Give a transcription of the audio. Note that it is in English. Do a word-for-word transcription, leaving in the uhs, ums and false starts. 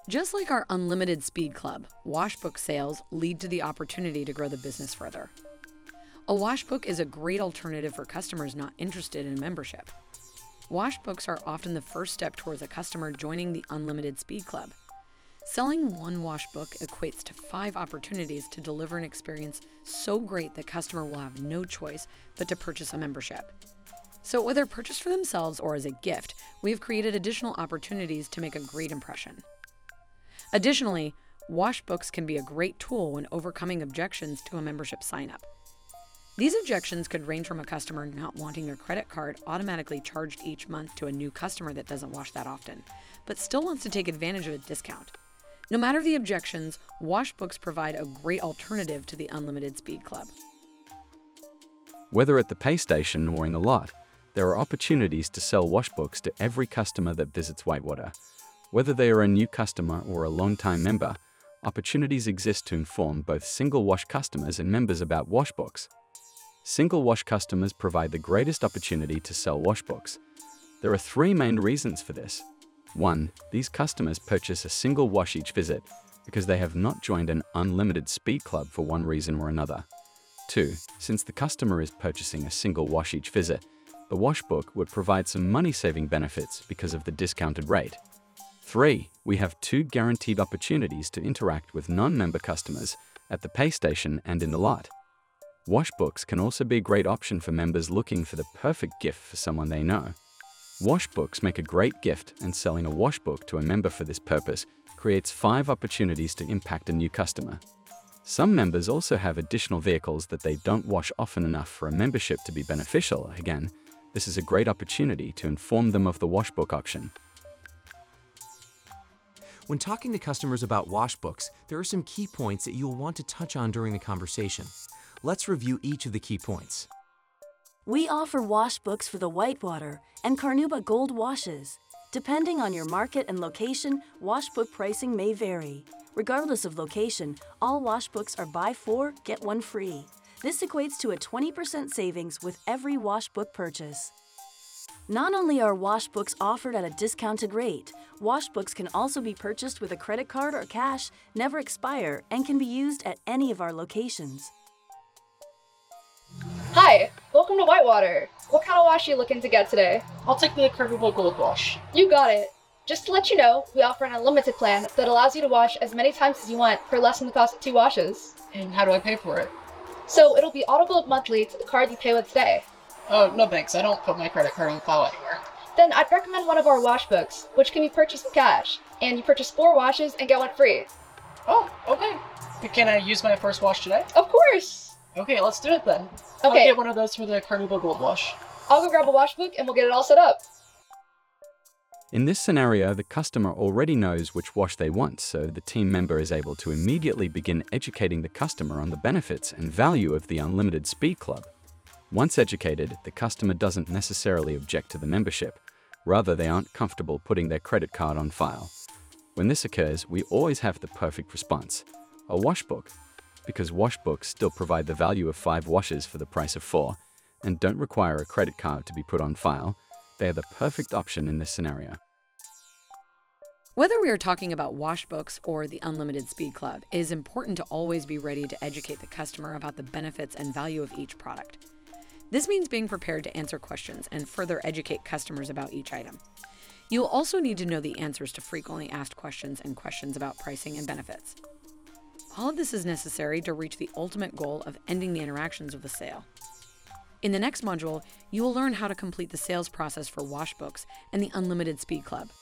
Just like our Unlimited Speed Club, Washbook sales lead to the opportunity to grow the business further. A Washbook is a great alternative for customers not interested in membership. Washbooks are often the first step towards a customer joining the Unlimited Speed Club. Selling one Washbook equates to five opportunities to deliver an experience so great that customer will have no choice but to purchase a membership. So whether purchased for themselves or as a gift, we have created additional opportunities to make a great impression. Additionally, Washbooks can be a great tool when overcoming objections to a membership sign-up. These objections could range from a customer not wanting their credit card automatically charged each month to a new customer that doesn't wash that often, but still wants to take advantage of a discount. No matter the objections, Washbooks provide a great alternative to the Unlimited Speed Club. Whether at the pay station or in the lot, there are opportunities to sell Washbooks to every customer that visits Whitewater. Whether they are a new customer or a long-time member, opportunities exist to inform both single wash customers and members about Washbooks. Single wash customers provide the greatest opportunity to sell Washbooks. There are three main reasons for this. One, these customers purchase a single wash each visit because they have not joined an Unlimited Speed Club for one reason or another. Two, since the customer is purchasing a single wash each visit, the Washbook would provide some money-saving benefits because of the discounted rate. Three, we have two guaranteed opportunities to interact with non-member customers at the pay station and in the lot. Washbooks can also be a great option for members looking for the perfect gift for someone they know. Washbooks make a great gift, and selling a Washbook to a member for this purpose creates five opportunities to impact a new customer. Some members also have additional vehicles that they don't wash often enough for a membership to be beneficial. Again, this is a great opportunity to inform them of the Washbook option. When talking to customers about Washbooks, there are some key points that you will want to touch on during the conversation. Let's review each of the key points. We offer Washbooks for the Whitewater and Carnauba Gold washes. Depending on your market and location, Washbook pricing may vary. Regardless of location, all Washbooks are buy four, get one free. This equates to a twenty percent savings with every Washbook purchase. Not only are Washbooks offered at a discounted rate, Washbooks can also be purchased with a credit card or cash, never expire, and can be used at any of our locations. Hi, welcome to Whitewater. What kind of wash are you looking to get today? I'll take the Carnauba Gold Wash. You got it. Just to let you know, we offer an unlimited plan that allows you to wash as many times as you want for less than the cost of two washes. And how do I pay for it? So it'll be auto-billed monthly to the card you pay with today. Oh, no thanks. I don't put my credit card on file anywhere. Then I'd recommend one of our Washbooks, which can be purchased with cash. And you purchase four washes and get one free. Oh, okay. Can I use my first wash today? Of course! Okay, let's do it then. Okay. I'll get one of those for the Carnauba Gold Wash. I'll go grab a Washbook and we'll get it all set up. In this scenario, the customer already knows which wash they want, so the team member is able to immediately begin educating the customer on the benefits and value of the Unlimited Speed Club. Once educated, the customer doesn't necessarily object to the membership. Rather, they aren't comfortable putting their credit card on file. When this occurs, we always have the perfect response: a Washbook. Because Washbooks still provide the value of five washes for the price of four, and don't require a credit card to be put on file, they are the perfect option in this scenario. Whether we are talking about Washbooks or the Unlimited Speed Club, it is important to always be ready to educate the customer about the benefits and value of each product. This means being prepared to answer questions and further educate customers about each item. You will also need to know the answers to frequently asked questions and questions about pricing and benefits. All of this is necessary to reach the ultimate goal of ending the interactions of the sale. In the next module, you will learn how to complete the sales process for Washbooks and the Unlimited Speed Club.